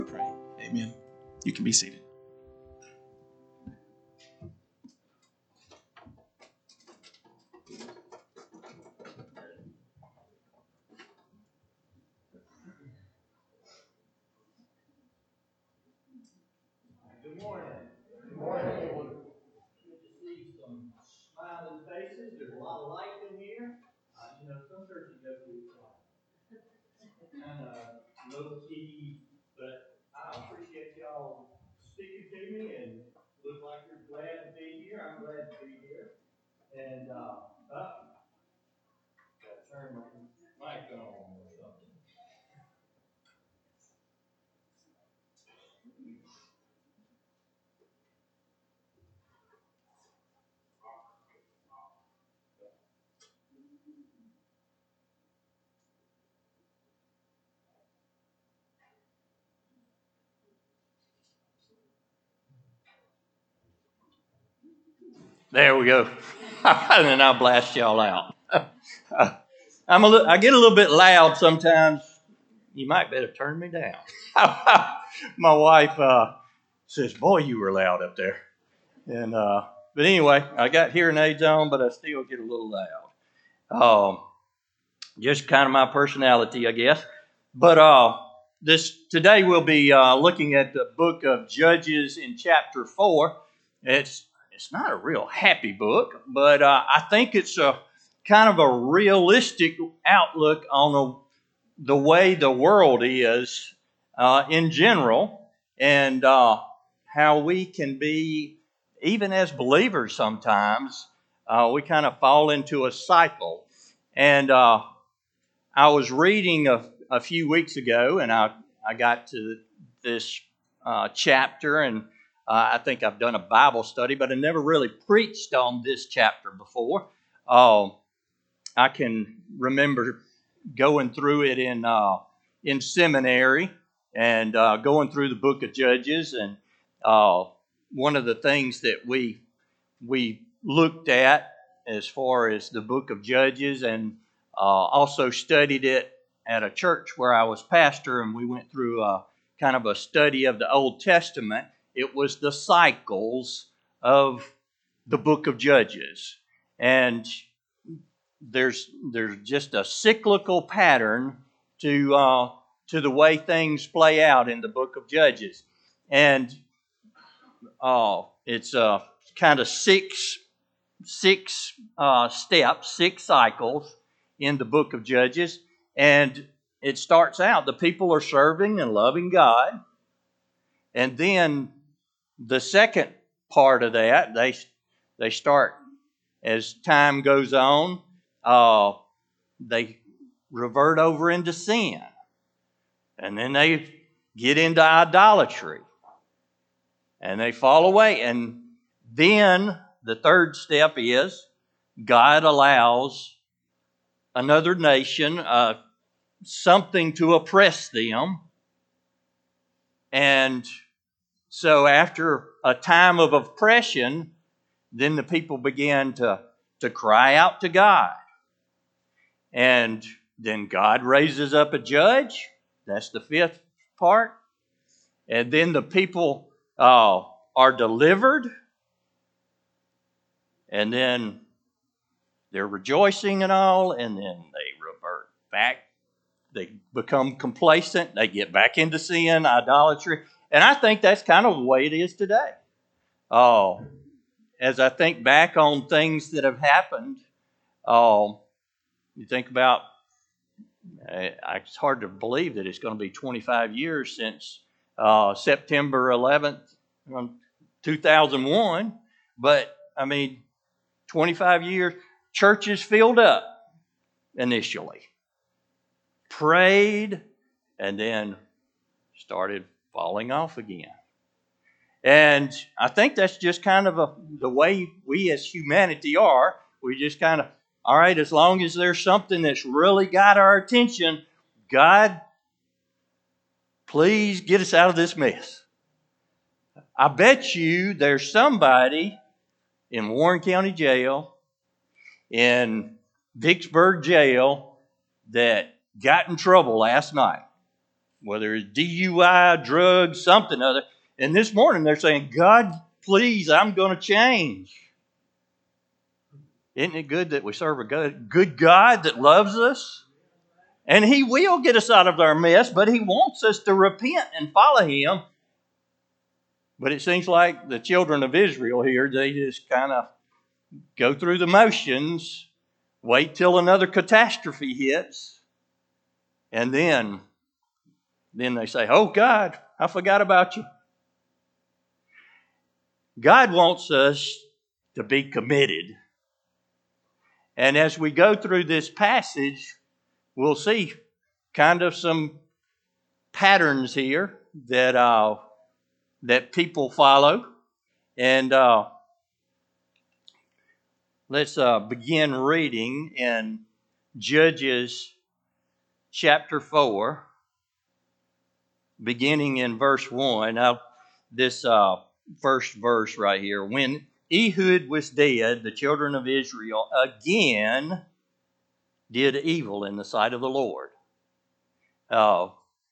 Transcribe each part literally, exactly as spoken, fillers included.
Pray. Amen. You can be seated. Good morning. Good morning. Good to see some smiling faces. There's a lot of light in here. Uh, you know, some churches go through kind of low key, but I appreciate y'all speaking to me and look like you're glad to be here. I'm glad to be here. And uh, uh gotta turn my mic on or something. There we go. And then I'll blast y'all out. I'm a little, I get a little bit loud sometimes. You might better turn me down. My wife uh, says, "Boy, you were loud up there." And uh, but anyway, I got hearing aids on, but I still get a little loud. Um, just kind of my personality, I guess. But uh, this today we'll be uh, looking at the book of Judges in chapter four. It's it's not a real happy book, but uh, I think it's a kind of a realistic outlook on a, the way the world is uh, in general, and uh, how we can be, even as believers sometimes, uh, we kind of fall into a cycle. And uh, I was reading a, a few weeks ago, and I, I got to this uh, chapter, and uh, I think I've done a Bible study, but I never really preached on this chapter before. Uh, I can remember going through it in uh, in seminary and uh, going through the book of Judges, and uh, one of the things that we we looked at as far as the book of Judges, and uh, also studied it at a church where I was pastor, and we went through a, kind of a study of the Old Testament. It was the cycles of the book of Judges, and there's there's just a cyclical pattern to uh, to the way things play out in the book of Judges, and uh, it's uh, kind of six six uh, steps, six cycles in the book of Judges, and it starts out the people are serving and loving God, and then the second part of that they they start as time goes on. Uh, they revert over into sin. And then they get into idolatry. And they fall away. And then the third step is God allows another nation uh, something to oppress them. And so after a time of oppression, then the people began to, to cry out to God. And then God raises up a judge. That's the fifth part. And then the people uh, are delivered. And then they're rejoicing and all. And then they revert back. They become complacent. They get back into sin, idolatry. And I think that's kind of the way it is today. Uh, as I think back on things that have happened, uh, you think about, it's hard to believe that it's going to be twenty-five years since uh, September eleventh, two thousand one. But, I mean, twenty-five years, churches filled up initially, prayed, and then started falling off again. And I think that's just kind of a, the way we as humanity are. We just kind of, all right, as long as there's something that's really got our attention, God, please get us out of this mess. I bet you there's somebody in Warren County Jail, in Vicksburg Jail, that got in trouble last night. whether it's D U I, drugs, something other. And this morning they're saying, God, please, I'm going to change. Isn't it good that we serve a good, good God that loves us? And He will get us out of our mess, but He wants us to repent and follow Him. But it seems like the children of Israel here, they just kind of go through the motions, wait till another catastrophe hits, and then, then they say, oh God, I forgot about you. God wants us to be committed. And as we go through this passage, we'll see kind of some patterns here that uh, that people follow. And uh, let's uh, begin reading in Judges chapter four, beginning in verse one. Now, this uh, first verse right here. When Ehud was dead, the children of Israel again did evil in the sight of the Lord. Uh,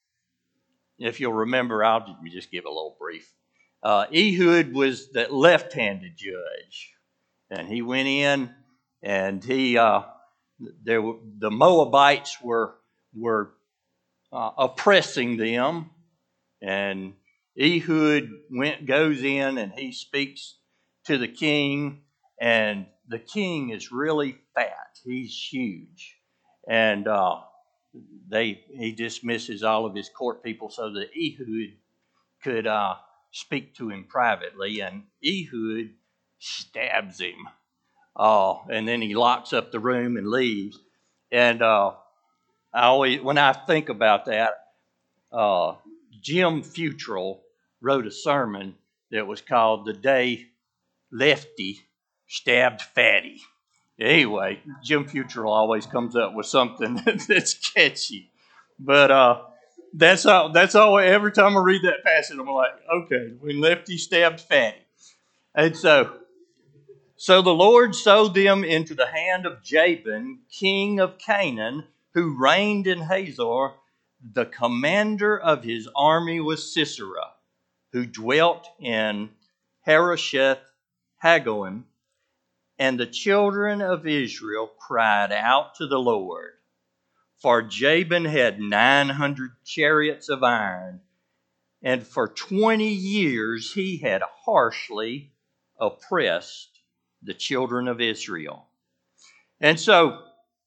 if you'll remember, I'll just give a little brief. Uh, Ehud was the left-handed judge, and he went in, and he uh, there were, the Moabites were were uh, oppressing them, and Ehud went goes in and he speaks to the king, and the king is really fat. He's huge, and uh, they he dismisses all of his court people so that Ehud could uh, speak to him privately, and Ehud stabs him, uh, and then he locks up the room and leaves. And uh, I always, when I think about that, uh, Jim Futrell wrote a sermon that was called "The Day Lefty Stabbed Fatty." Anyway, Jim Futrell always comes up with something that's catchy. But uh, that's all. That's all. Every time I read that passage, I'm like, okay, when Lefty stabbed Fatty. And so, so the Lord sold them into the hand of Jabin, king of Canaan, who reigned in Hazor. The commander of his army was Sisera, who dwelt in Harosheth Hagoim. And the children of Israel cried out to the Lord, for Jabin had nine hundred chariots of iron, and for twenty years he had harshly oppressed the children of Israel. And so,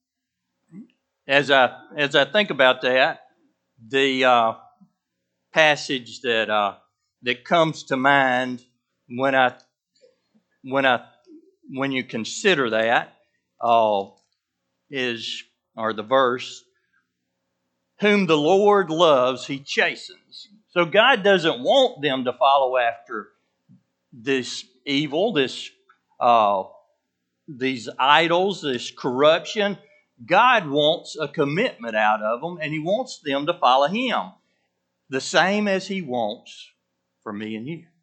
as I as I think about that, the uh, passage that uh, that comes to mind when I when I when you consider that uh, is or the verse, whom the Lord loves, He chastens. So God doesn't want them to follow after this evil, this uh, these idols, this corruption. God wants a commitment out of them, and He wants them to follow Him, the same as He wants for me and you.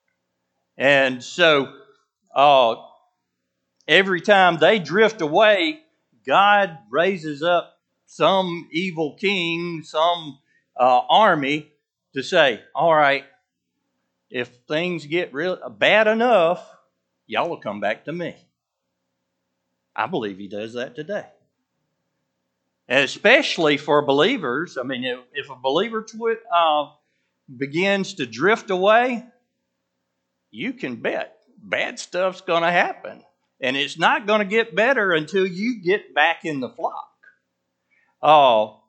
And so, uh, every time they drift away, God raises up some evil king, some uh, army to say, all right, if things get real bad enough, y'all will come back to me. I believe He does that today. And especially for believers. I mean, if, if a believer twi- uh, begins to drift away, you can bet bad stuff's going to happen. And it's not going to get better until you get back in the flock. Oh,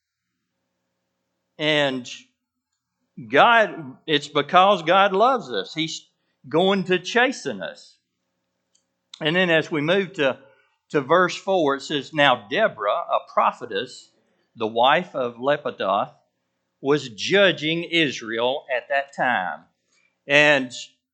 and God, it's because God loves us. He's going to chasten us. And then as we move to, to verse four, it says, now Deborah, a prophetess, the wife of Lephadoth, was judging Israel at that time. And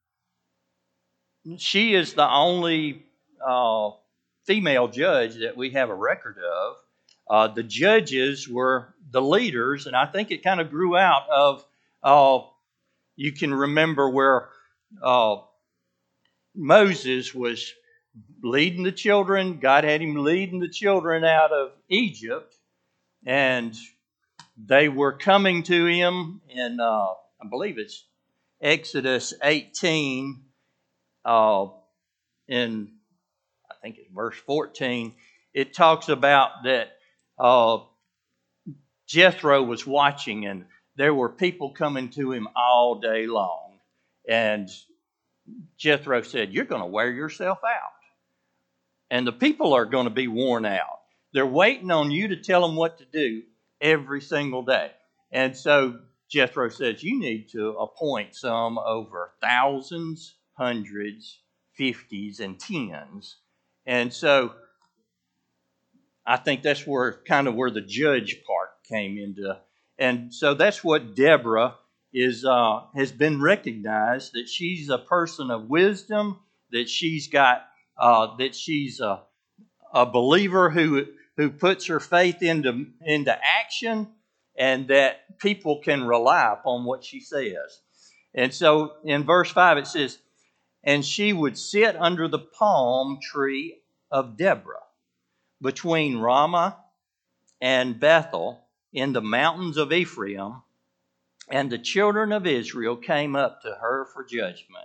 she is the only uh, female judge that we have a record of. Uh, the judges were the leaders, and I think it kind of grew out of, uh, you can remember where uh, Moses was leading the children. God had him leading the children out of Egypt, and they were coming to him in, uh, I believe it's Exodus eighteen, uh, in, I think it's verse fourteen. It talks about that uh, Jethro was watching, and there were people coming to him all day long. And Jethro said, "You're going to wear yourself out. And the people are going to be worn out. They're waiting on you to tell them what to do every single day." And so Jethro says, "You need to appoint some over thousands, hundreds, fifties, and tens." And so I think that's where kind of where the judge part came into. And so that's what Deborah is uh, has been recognized, that she's a person of wisdom, that she's got uh, that she's a, a believer who who puts her faith into into action, and that people can rely upon what she says. And so in verse five it says, "And she would sit under the palm tree of Deborah between Ramah and Bethel in the mountains of Ephraim, and the children of Israel came up to her for judgment."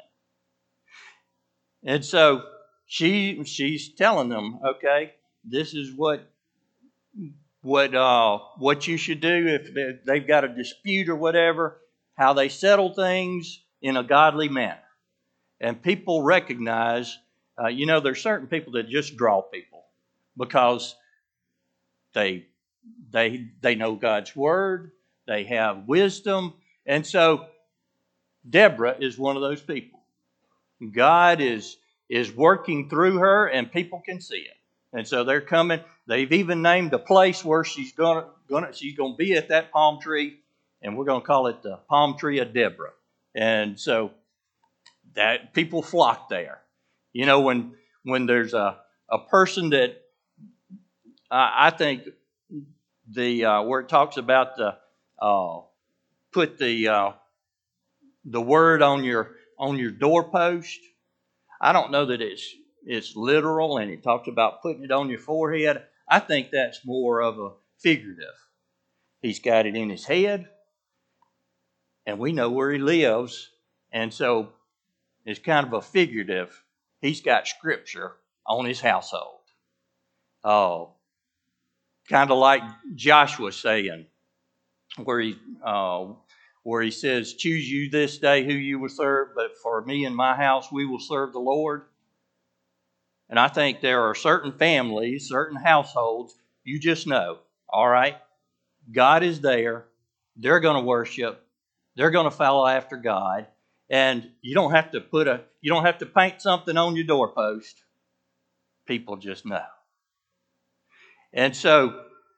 And so she she's telling them, okay, this is what what uh, what you should do if they've got a dispute or whatever, how they settle things in a godly manner. And people recognize, uh, you know, there's certain people that just draw people because they they they know God's word, they have wisdom, and so Deborah is one of those people. God is is working through her, and people can see it. And so they're coming. They've even named a place where she's gonna gonna she's gonna be at that palm tree, and we're gonna call it the palm tree of Deborah. And so that people flock there. You know, when when there's a a person that uh, I think the uh, where it talks about the uh, put the uh, the word on your on your doorpost. I don't know that it's it's literal, and it talks about putting it on your forehead. I think that's more of a figurative. He's got it in his head, and we know where he lives, and so it's kind of a figurative. He's got scripture on his household. Oh, kind of like Joshua saying, where he uh, where he says, "Choose you this day who you will serve, but for me and my house we will serve the Lord." And I think there are certain families, certain households, you just know, all right, God is there. They're going to worship. They're going to follow after God. And you don't have to put a, you don't have to paint something on your doorpost. People just know. And so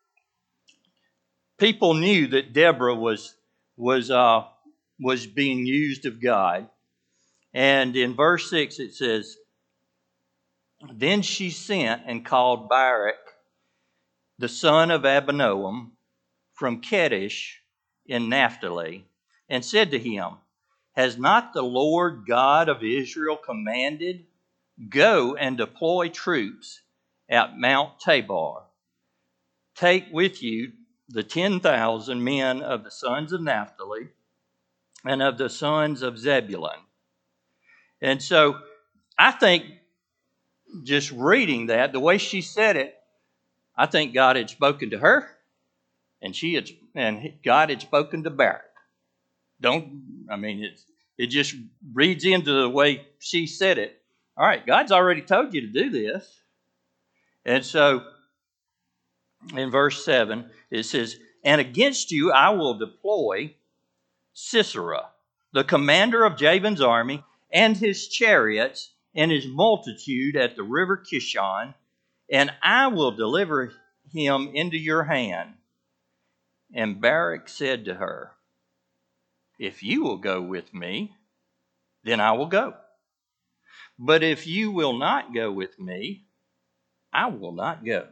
people knew that Deborah was was uh, was being used of God. And in verse six it says, "Then she sent and called Barak, the son of Abinoam, from Kedesh in Naphtali, and said to him, Has not the Lord God of Israel commanded, Go and deploy troops at Mount Tabor? Take with you the ten thousand men of the sons of Naphtali and of the sons of Zebulun." And so I think just reading that, the way she said it, I think God had spoken to her, and she had, and God had spoken to Barak. Don't, I mean, it, it just reads into the way she said it. All right, God's already told you to do this. And so in verse seven, it says, "And against you I will deploy Sisera, the commander of Jabin's army, and his chariots, and his multitude at the river Kishon, and I will deliver him into your hand." And Barak said to her, "If you will go with me, then I will go. But if you will not go with me, I will not go."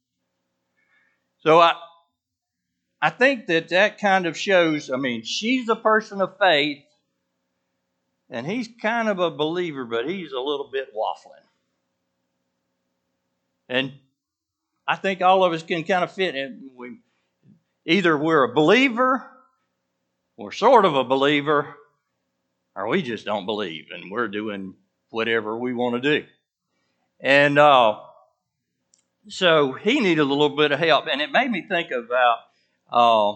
So I, I think that that kind of shows, I mean, she's a person of faith, and he's kind of a believer, but he's a little bit waffling. And I think all of us can kind of fit in. We, either we're a believer, we're sort of a believer, or we just don't believe and we're doing whatever we want to do. And uh, so he needed a little bit of help. And it made me think about, uh,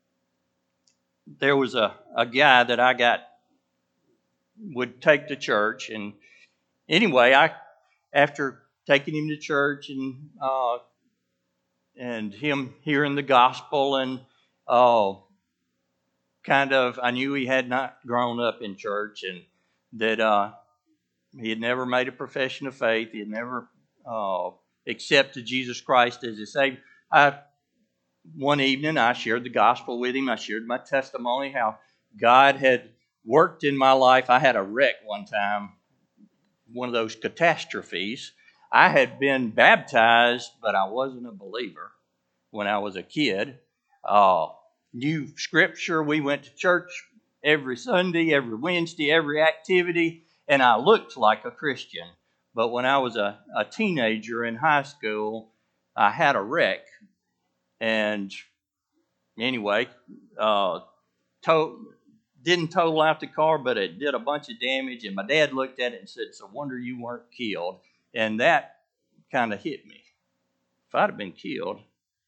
there was a, a guy that I got, would take to church. And anyway, I, after taking him to church and uh, and him hearing the gospel and uh, kind of, I knew he had not grown up in church and that uh, he had never made a profession of faith. He had never uh, accepted Jesus Christ as his Savior. I, one evening, I shared the gospel with him. I shared my testimony, how God had worked in my life. I had a wreck one time, one of those catastrophes. I had been baptized, but I wasn't a believer when I was a kid. Uh, knew Scripture. We went to church every Sunday, every Wednesday, every activity, and I looked like a Christian. But when I was a, a teenager in high school, I had a wreck. And anyway, uh, to, didn't total out the car, but it did a bunch of damage. And my dad looked at it and said, "It's a wonder you weren't killed." And that kind of hit me. If I'd have been killed,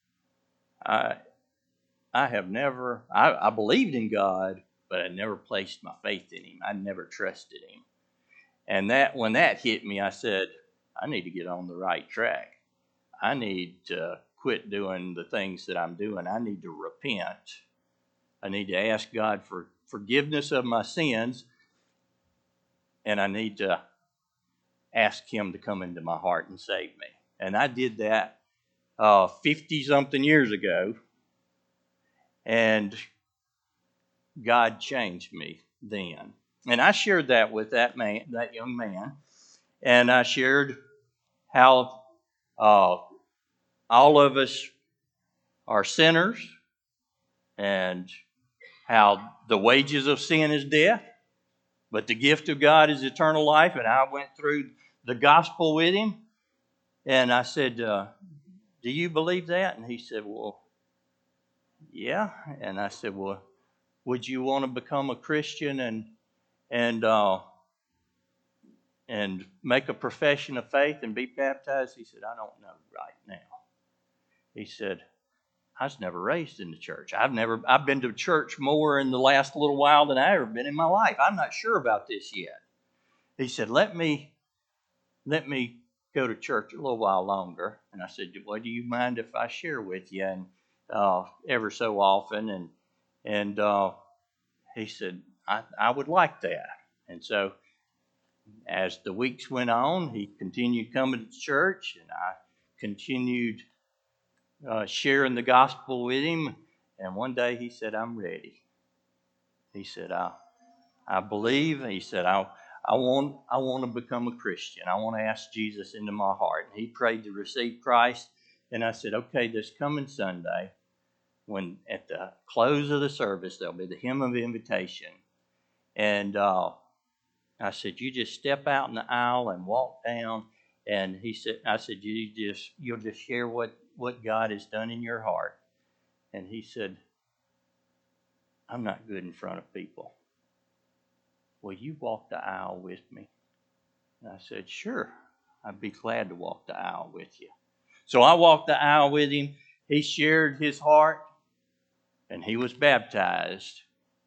I I have never, I, I believed in God, but I never placed my faith in him. I never trusted him. And that when that hit me, I said, I need to get on the right track. I need to quit doing the things that I'm doing. I need to repent. I need to ask God for forgiveness of my sins. And I need to ask him to come into my heart and save me. And I did that uh, fifty-something years ago. And God changed me then. And I shared that with that man, that young man. And I shared how uh, all of us are sinners and how the wages of sin is death, but the gift of God is eternal life. And I went through the gospel with him. And I said, uh, do you believe that? And he said, well, yeah. And I said, well, would you want to become a Christian and and uh, and make a profession of faith and be baptized? He said, I don't know right now. He said, I was never raised in the church. I've never I've been to church more in the last little while than I ever been in my life. I'm not sure about this yet. He said, let me let me go to church a little while longer. And I said, well, do you mind if I share with you? And uh, ever so often. And and uh, he said, I, I would like that. And so as the weeks went on, he continued coming to church, and I continued uh, sharing the gospel with him. And one day he said, I'm ready. He said, I, I believe. He said, I, I want, I want to become a Christian. I want to ask Jesus into my heart. And he prayed to receive Christ. And I said, okay, this coming Sunday, when at the close of the service, there'll be the hymn of invitation. And uh, I said, you just step out in the aisle and walk down. And he said, I said, you just, you'll just share what, what God has done in your heart. And he said, I'm not good in front of people. Will you walk the aisle with me? And I said, sure, I'd be glad to walk the aisle with you. So I walked the aisle with him. He shared his heart, and he was baptized.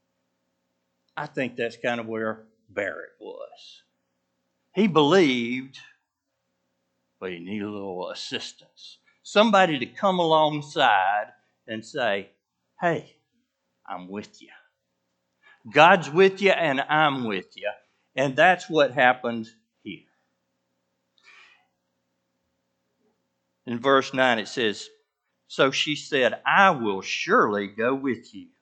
I think that's kind of where Barrett was. He believed, but he needed a little assistance. Somebody to come alongside and say, hey, I'm with you. God's with you and I'm with you. And that's what happened here. In verse nine it says, so she said, I will surely go with you.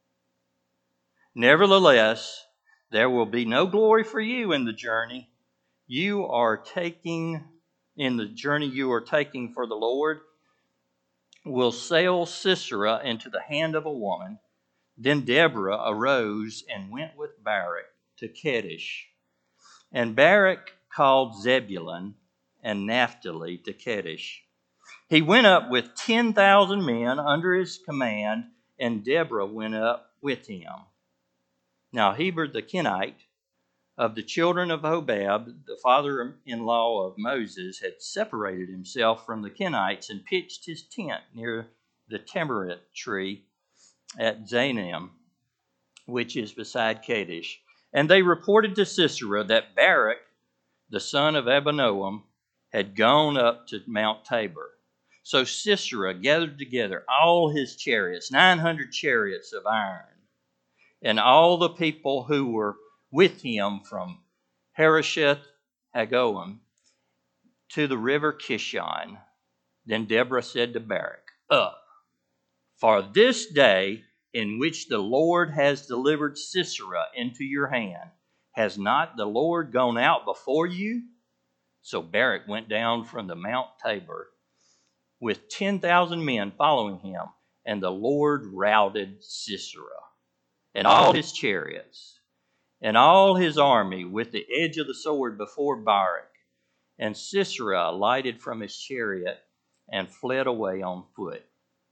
Nevertheless, there will be no glory for you in the journey you are taking, in the journey you are taking for the Lord. Will sell Sisera into the hand of a woman. Then Deborah arose and went with Barak to Kedesh. And Barak called Zebulun and Naphtali to Kedesh. He went up with ten thousand men under his command, and Deborah went up with him. Now Heber the Kenite, of the children of Hobab, the father-in-law of Moses, had separated himself from the Kenites and pitched his tent near the tamarisk tree at Zanim, which is beside Kadesh. And they reported to Sisera that Barak, the son of Abinoam, had gone up to Mount Tabor. So Sisera gathered together all his chariots, nine hundred chariots of iron, and all the people who were with him from Harosheth Hagoyim to the river Kishon. Then Deborah said to Barak, Up, for this day in which the Lord has delivered Sisera into your hand, has not the Lord gone out before you? So Barak went down from the Mount Tabor with ten thousand men following him, and the Lord routed Sisera and all his chariots and all his army with the edge of the sword before Barak. And Sisera alighted from his chariot and fled away on foot.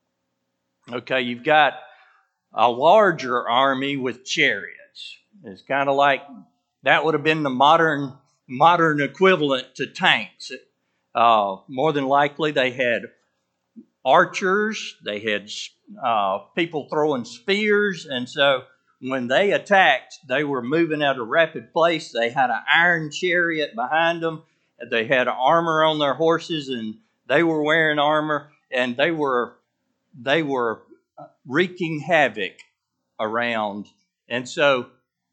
Okay, you've got a larger army with chariots. It's kind of like that would have been the modern modern equivalent to tanks. Uh, more than likely, they had archers, they had uh, people throwing spears, and so when they attacked, they were moving at a rapid pace. They had an iron chariot behind them. They had armor on their horses, and they were wearing armor, and they were they were wreaking havoc around. And so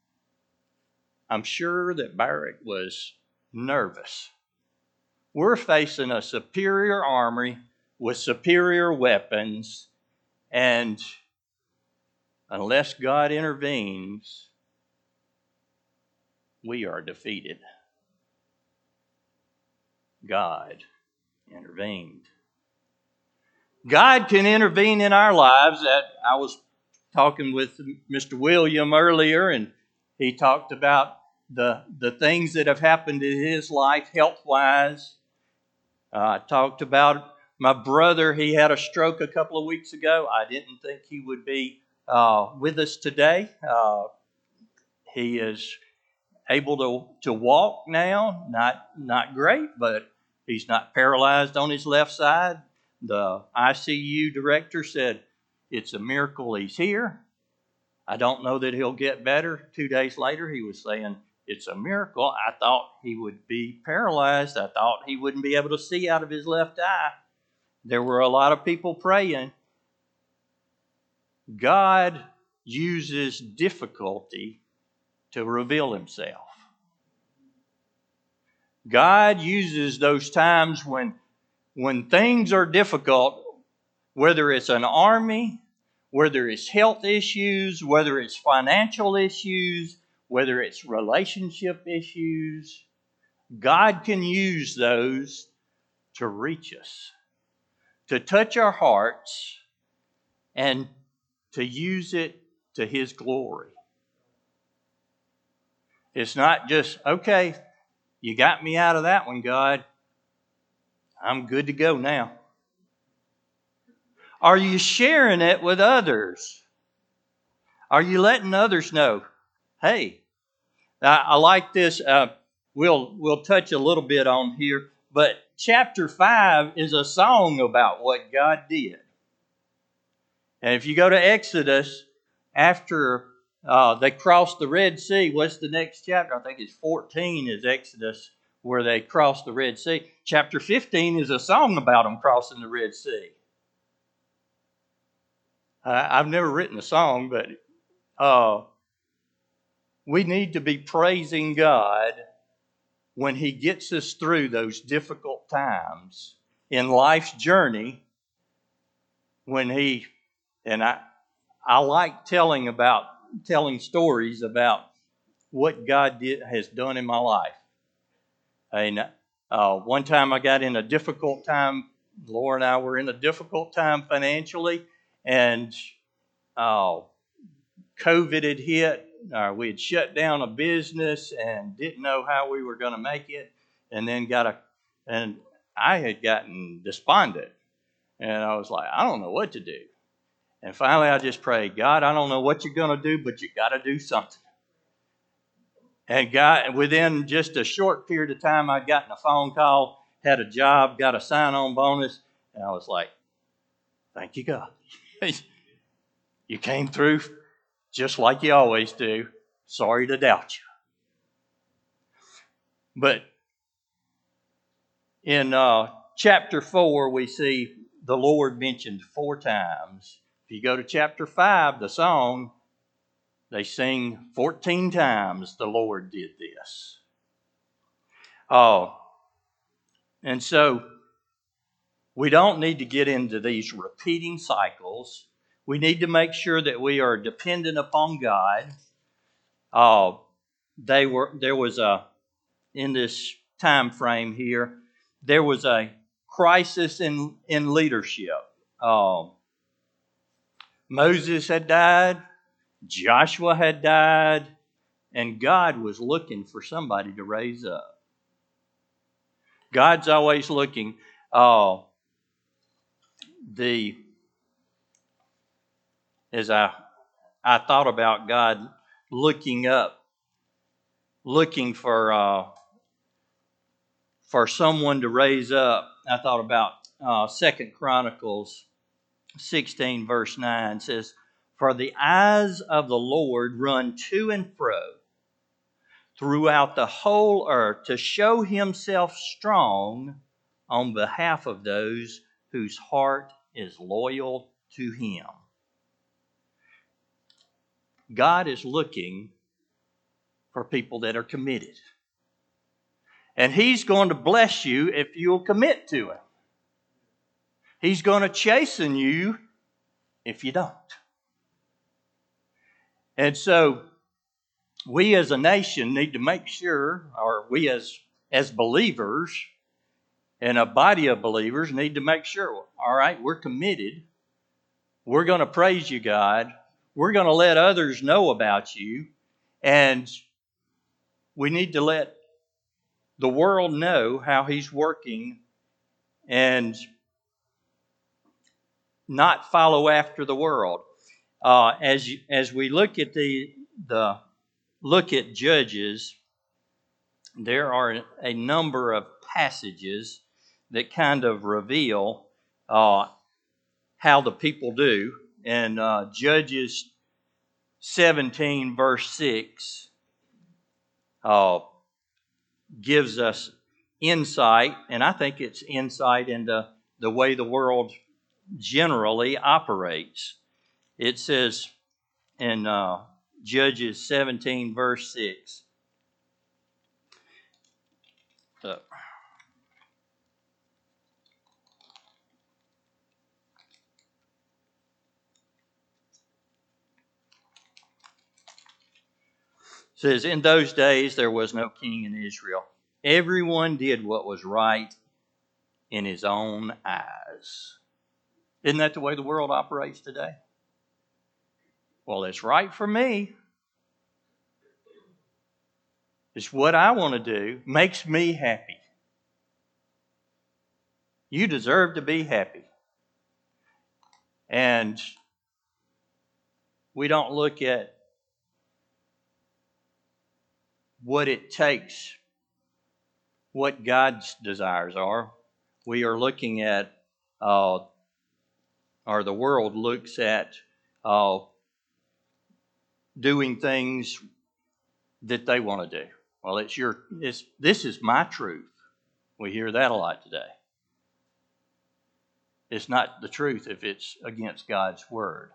I'm sure that Barak was nervous. We're facing a superior army with superior weapons, and unless God intervenes, we are defeated. God intervened. God can intervene in our lives. That I was talking with Mister William earlier, and he talked about the, the things that have happened in his life health-wise. Uh, I talked about my brother. He had a stroke a couple of weeks ago. I didn't think he would be uh, with us today. Uh, he is able to, to walk now. Not, not great, but he's not paralyzed on his left side. The I C U director said it's a miracle he's here. I don't know that he'll get better. Two days later, he was saying, it's a miracle. I thought he would be paralyzed. I thought he wouldn't be able to see out of his left eye. There were a lot of people praying. God uses difficulty to reveal himself. God uses those times when, when things are difficult, whether it's an army, whether it's health issues, whether it's financial issues, whether it's relationship issues, God can use those to reach us, to touch our hearts, and to use it to His glory. It's not just, okay, you got me out of that one, God. I'm good to go now. Are you sharing it with others? Are you letting others know, hey, I, I like this. Uh, we'll we'll touch a little bit on here, but chapter five is a song about what God did. And if you go to Exodus, after uh, they crossed the Red Sea, what's the next chapter? I think it's fourteen is Exodus, where they crossed the Red Sea. Chapter fifteen is a song about them crossing the Red Sea. Uh, I've never written a song, but uh, we need to be praising God when He gets us through those difficult times in life's journey. When He, and I, I like telling about telling stories about what God did, has done in my life. And uh, one time I got in a difficult time. Laura and I were in a difficult time financially, and uh, COVID had hit. Uh, we had shut down a business and didn't know how we were going to make it, and then got a, and I had gotten despondent. And I was like, I don't know what to do. And finally I just prayed, God, I don't know what you're going to do, but you got to do something. And God, within just a short period of time, I'd gotten a phone call, had a job, got a sign-on bonus, and I was like, thank you, God. You came through just like you always do. Sorry to doubt you. But in uh, chapter four, we see the Lord mentioned four times. If you go to chapter five, the song, they sing fourteen times the Lord did this. Oh, and so we don't need to get into these repeating cycles. We need to make sure that we are dependent upon God. Uh, they were there was a in this time frame here, there was a crisis in in leadership. Uh, Moses had died, Joshua had died, and God was looking for somebody to raise up. God's always looking. Uh, the as I I thought about God looking up, looking for uh, for someone to raise up. I thought about uh, Second Chronicles sixteen, verse nine says, "For the eyes of the Lord run to and fro throughout the whole earth to show himself strong on behalf of those whose heart is loyal to him." God is looking for people that are committed. And he's going to bless you if you'll commit to him. He's going to chasten you if you don't. And so we as a nation need to make sure, or we as, as believers and a body of believers need to make sure, all right, we're committed. We're going to praise you, God. We're going to let others know about you. And we need to let the world know how he's working and not follow after the world. Uh, as you, as we look at the the look at Judges, there are a number of passages that kind of reveal uh, how the people do. And uh, Judges seventeen, verse six, uh, gives us insight, and I think it's insight into the way the world generally operates. It says in uh, Judges seventeen, verse six, uh, says, "In those days there was no king in Israel. Everyone did what was right in his own eyes." Isn't that the way the world operates today? Well, it's right for me. It's what I want to do. Makes me happy. You deserve to be happy. And we don't look at what it takes, what God's desires are. We are looking at, uh, or the world looks at, uh, doing things that they want to do. Well, it's your, it's, this is my truth. We hear that a lot today. It's not the truth if it's against God's word.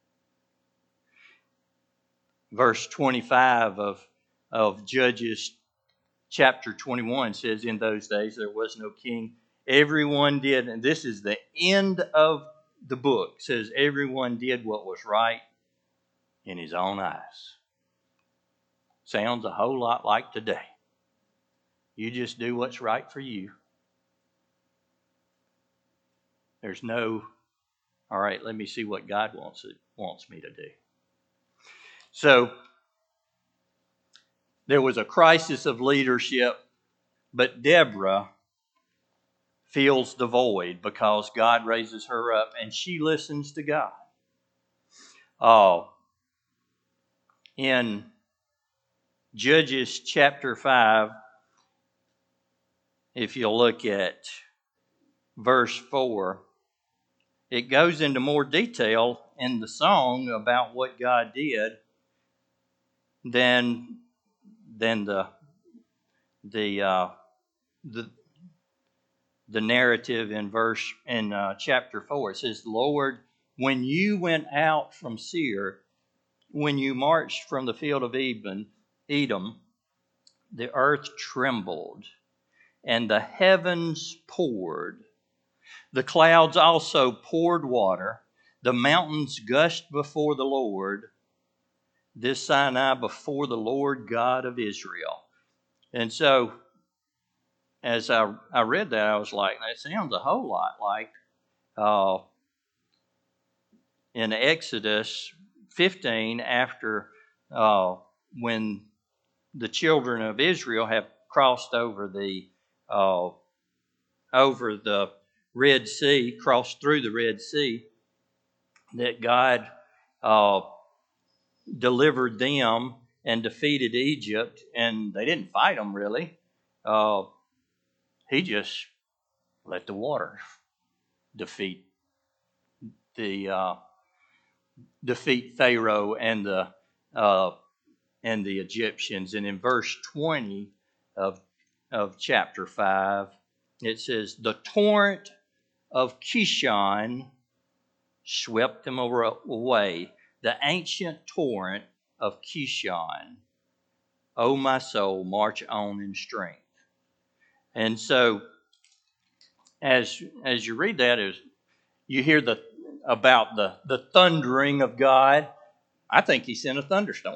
Verse twenty-five of, of Judges chapter twenty-one says, "In those days there was no king. Everyone did," and this is the end of the book, says, "Everyone did what was right in his own eyes." Sounds a whole lot like today. You just do what's right for you. There's no, all right, let me see what God wants it, wants me to do. So there was a crisis of leadership, but Deborah fills the void because God raises her up and she listens to God. Uh, in Judges chapter five, if you look at verse four, it goes into more detail in the song about what God did than, than the, the, uh, the, the narrative in verse in uh, chapter four. It says, Lord, when you went out from Seir, when you marched from the field of Edom, Edom, the earth trembled and the heavens poured. The clouds also poured water. The mountains gushed before the Lord. This Sinai before the Lord God of Israel. And so, as I, I read that, I was like, that sounds a whole lot like uh, in Exodus fifteen, after uh, when the children of Israel have crossed over the uh, over the Red Sea, crossed through the Red Sea, that God uh, delivered them and defeated Egypt, and they didn't fight them really. Uh, he just let the water defeat the uh, defeat Pharaoh and the uh, and the Egyptians. And in verse twenty of of chapter five, it says, "The torrent of Kishon swept them away, the ancient torrent of Kishon. O my soul, march on in strength." And so, as as you read that, is you hear the about the the thundering of God. I think He sent a thunderstorm.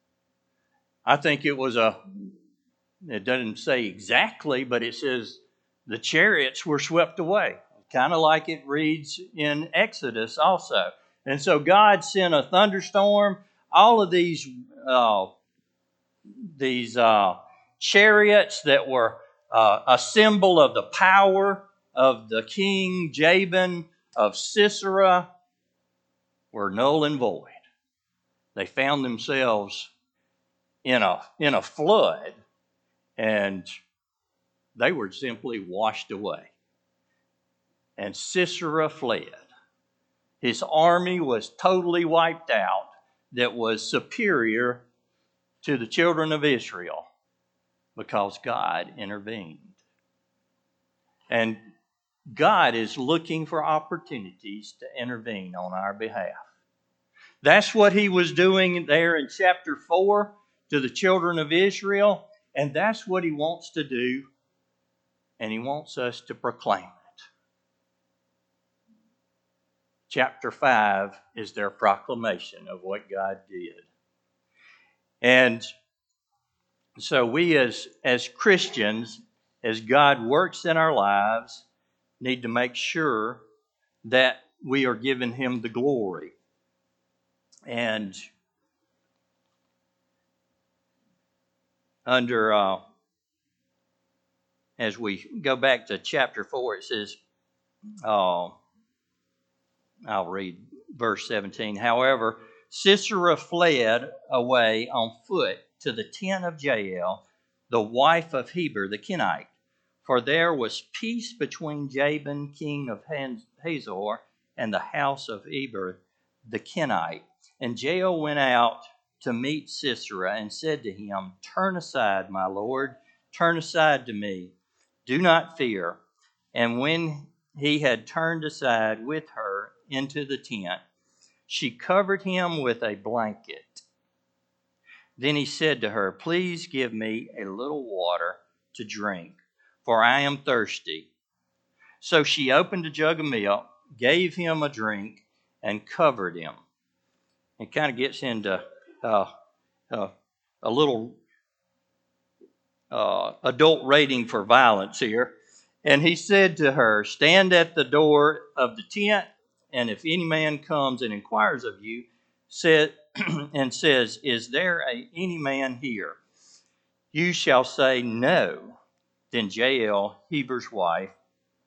I think it was a. It doesn't say exactly, but it says the chariots were swept away, kind of like it reads in Exodus also. And so God sent a thunderstorm. All of these uh, these uh, chariots that were uh, a symbol of the power of the king Jabin of Sisera were null and void. They found themselves in a in a flood, and they were simply washed away. And Sisera fled. His army was totally wiped out, that was superior to the children of Israel, because God intervened. And God is looking for opportunities to intervene on our behalf. That's what He was doing there in chapter four to the children of Israel, and that's what He wants to do, and He wants us to proclaim it. Chapter five is their proclamation of what God did. And so we as, as Christians, as God works in our lives, need to make sure that we are giving Him the glory. And under, uh, as we go back to chapter four, it says, uh, I'll read verse seventeen. However, Sisera fled away on foot to the tent of Jael, the wife of Heber the Kenite. For there was peace between Jabin, king of Hazor, and the house of Heber the Kenite. And Jael went out to meet Sisera and said to him, "Turn aside, my lord, turn aside to me. Do not fear." And when he had turned aside with her into the tent, she covered him with a blanket. Then he said to her, "Please give me a little water to drink, for I am thirsty." So she opened a jug of milk, gave him a drink, and covered him. It kind of gets into uh, uh, a little uh, adult rating for violence here. And he said to her, "Stand at the door of the tent, and if any man comes and inquires of you, said, and says, 'Is there a, any man here?' you shall say, 'No.'" Then Jael, Heber's wife,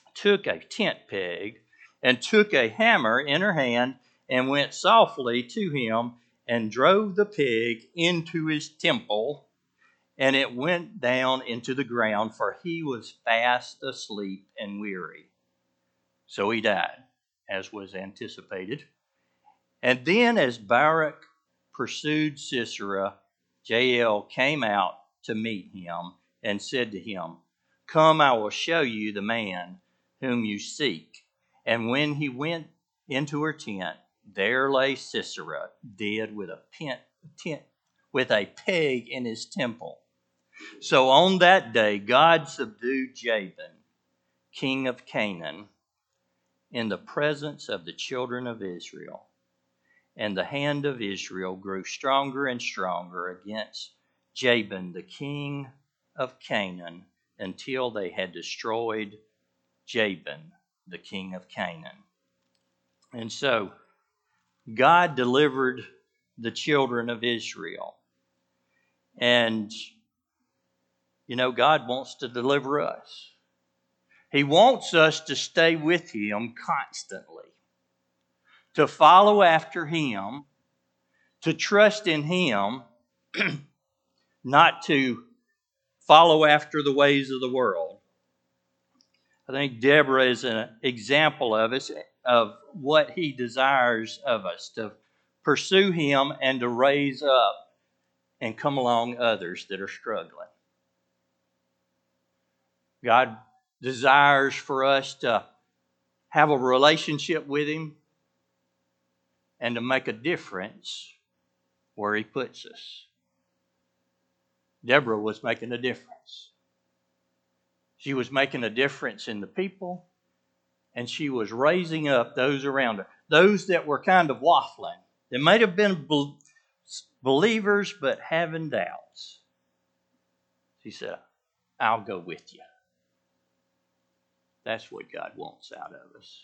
took a tent peg and took a hammer in her hand and went softly to him and drove the peg into his temple, and it went down into the ground, for he was fast asleep and weary. So he died, as was anticipated. And then as Barak pursued Sisera, Jael came out to meet him and said to him, "Come, I will show you the man whom you seek." And when he went into her tent, there lay Sisera, dead with a tent, tent, with a peg in his temple. So on that day, God subdued Jabin, king of Canaan, in the presence of the children of Israel. And the hand of Israel grew stronger and stronger against Jabin, the king of Canaan, until they had destroyed Jabin, the king of Canaan. And so God delivered the children of Israel. And, you know, God wants to deliver us. He wants us to stay with him constantly, to follow after him, to trust in him, not to follow after the ways of the world. I think Deborah is an example of us, of what he desires of us, to pursue him and to raise up and come along others that are struggling. God desires for us to have a relationship with him and to make a difference where he puts us. Deborah was making a difference. She was making a difference in the people, and she was raising up those around her, those that were kind of waffling. They might have been be- believers, but having doubts. She said, "I'll go with you." That's what God wants out of us.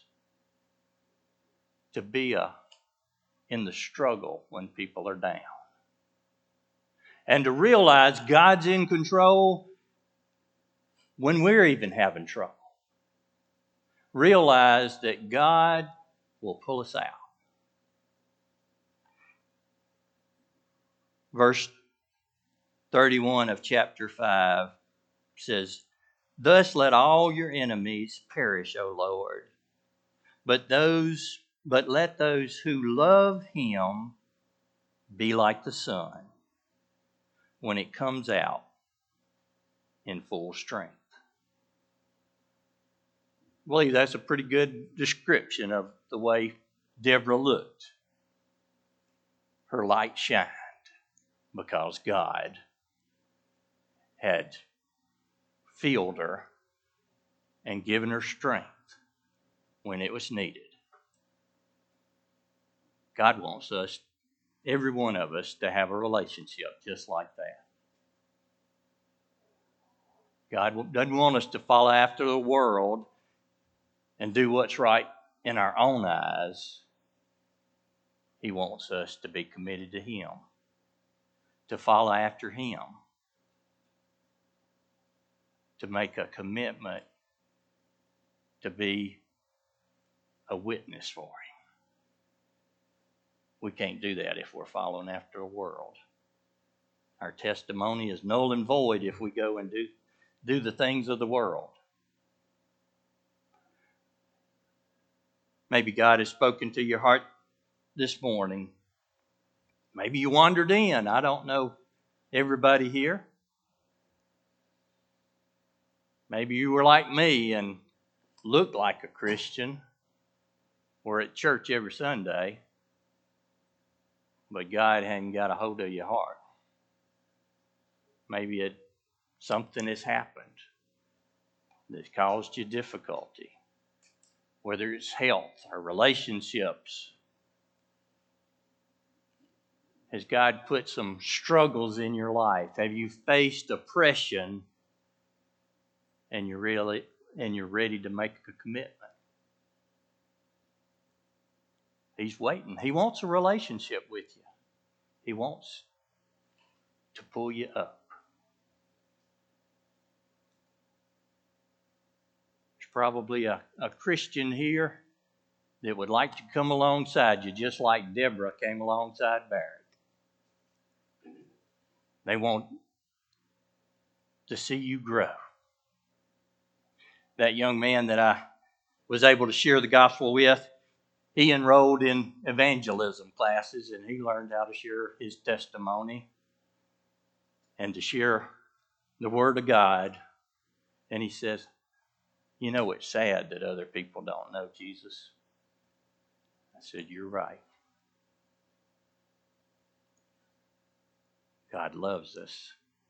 To be a, in the struggle when people are down. And to realize God's in control when we're even having trouble. Realize that God will pull us out. Verse thirty-one of chapter five says, "Thus let all your enemies perish, O Lord, but those but let those who love him be like the sun when it comes out in full strength." I believe that's a pretty good description of the way Deborah looked. Her light shined because God had filled her and given her strength when it was needed. God wants us, every one of us, to have a relationship just like that. God doesn't want us to follow after the world and do what's right in our own eyes. He wants us to be committed to him, to follow after him, to make a commitment to be a witness for him. We can't do that if we're following after the world. Our testimony is null and void if we go and do, do the things of the world. Maybe God has spoken to your heart this morning. Maybe you wandered in. I don't know everybody here. Maybe you were like me and looked like a Christian. We're at church every Sunday, but God hadn't got a hold of your heart. Maybe it, something has happened that's caused you difficulty, whether it's health or relationships. Has God put some struggles in your life? Have you faced oppression and you're really and you're ready to make a commitment? He's waiting. He wants a relationship with you. He wants to pull you up. There's probably a, a Christian here that would like to come alongside you, just like Deborah came alongside Barak. They want to see you grow. That young man that I was able to share the gospel with, he enrolled in evangelism classes, and he learned how to share his testimony and to share the Word of God. And he says, you know, it's sad that other people don't know Jesus. I said, you're right. God loves us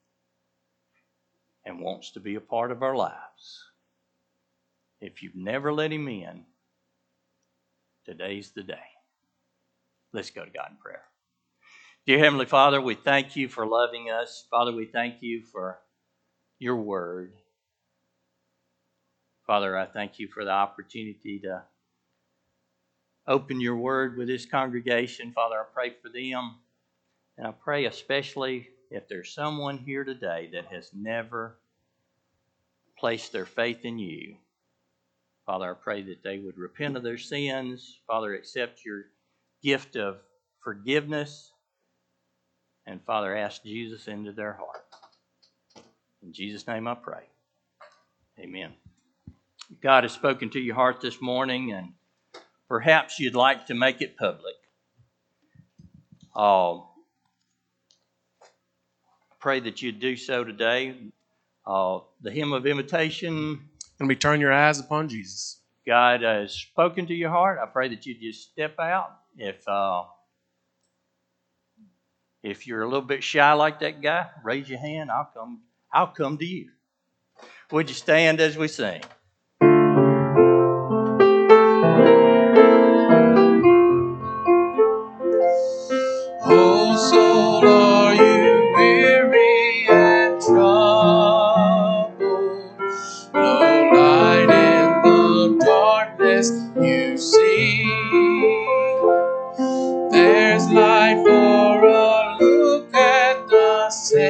and wants to be a part of our lives. If you've never let him in, today's the day. Let's go to God in prayer. Dear Heavenly Father, we thank you for loving us. Father, we thank you for your word. Father, I thank you for the opportunity to open your word with this congregation. Father, I pray for them. And I pray especially if there's someone here today that has never placed their faith in you. Father, I pray that they would repent of their sins. Father, accept your gift of forgiveness. And Father, ask Jesus into their heart. In Jesus' name I pray. Amen. God has spoken to your heart this morning, and perhaps you'd like to make it public. Uh, pray that you'd do so today. Uh, the hymn of invitation. And we turn your eyes upon Jesus. God has spoken to your heart. I pray that you just step out. If uh, if you're a little bit shy like that guy, raise your hand. I'll come. I'll come to you. Would you stand as we sing? Oh, soul, are you weary and troubled? No light in the darkness you see. There's light for a look at the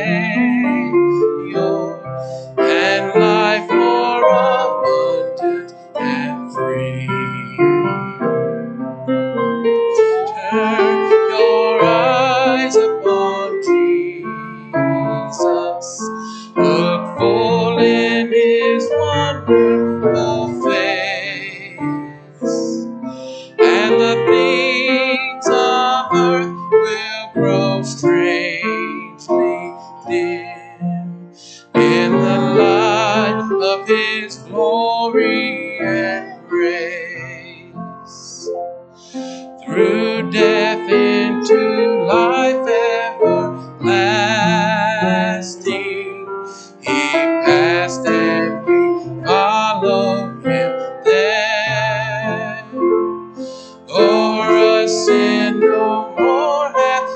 Savior, and life more abundant and free. Turn your eyes upon Jesus. Look full in his wonderful face, and the things of earth will grow strangely dim in the light of his glory and grace. Through death into life everlasting, he passed and we follow him there. O'er us sin no more hath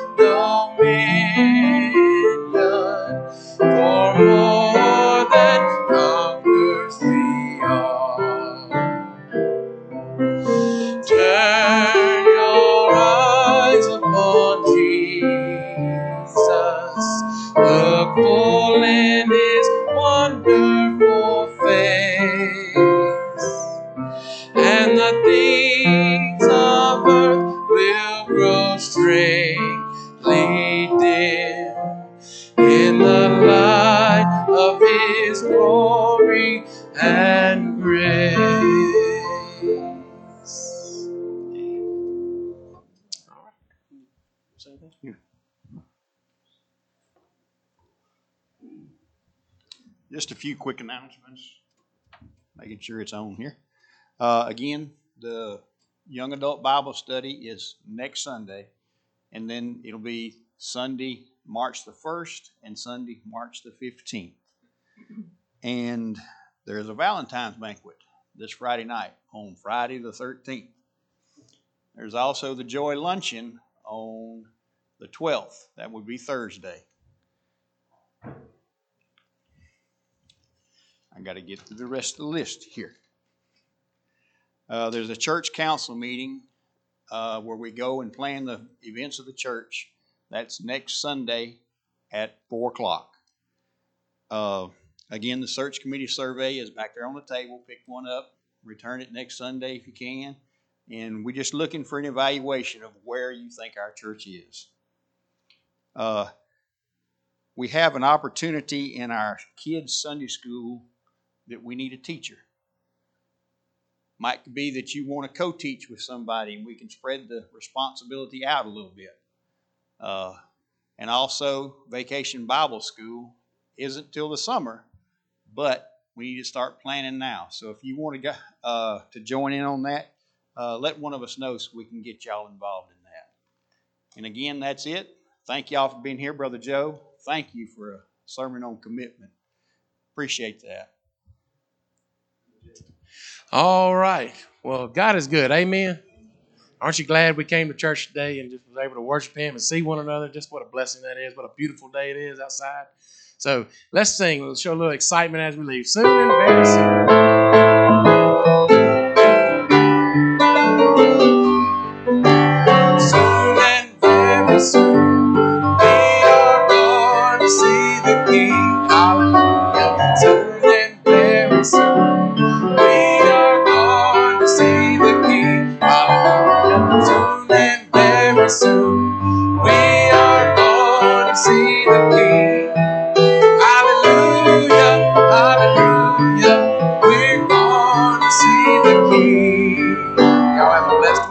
dominion, for more than conquerors we are. Turn your eyes upon Jesus. Look full in his wonderful face, and the things of earth will grow strangely dim in the light of his glory and grace. Just a few quick announcements, making sure it's on here. Uh, again, the Young Adult Bible Study is next Sunday, and then it'll be Sunday, March the first, and Sunday, March the fifteenth. And there's a Valentine's banquet this Friday night on Friday the thirteenth. There's also the Joy Luncheon on the twelfth. That would be Thursday. I got to get to the rest of the list here. Uh, there's a church council meeting uh, where we go and plan the events of the church. That's next Sunday at four o'clock. Uh, Again, the search committee survey is back there on the table. Pick one up, return it next Sunday if you can. And we're just looking for an evaluation of where you think our church is. Uh, we have an opportunity in our kids' Sunday school that we need a teacher. Might be that you want to co-teach with somebody and we can spread the responsibility out a little bit. Uh, and also, Vacation Bible School isn't till the summer, but we need to start planning now. So if you want to go, uh, to join in on that, uh, let one of us know so we can get y'all involved in that. And again, that's it. Thank y'all for being here, Brother Joe. Thank you for a sermon on commitment. Appreciate that. All right. Well, God is good. Amen. Aren't you glad we came to church today and just was able to worship Him and see one another? Just what a blessing that is. What a beautiful day it is outside. So let's sing. Let's show a little excitement as we leave. Soon and very soon. Soon and very soon, we are going to see the King. Hallelujah. Soon and very soon, we are going to see the King. Hallelujah. Soon and very soon, we are going to see the King. Hallelujah, hallelujah, we're going to see the King. Y'all have a blessed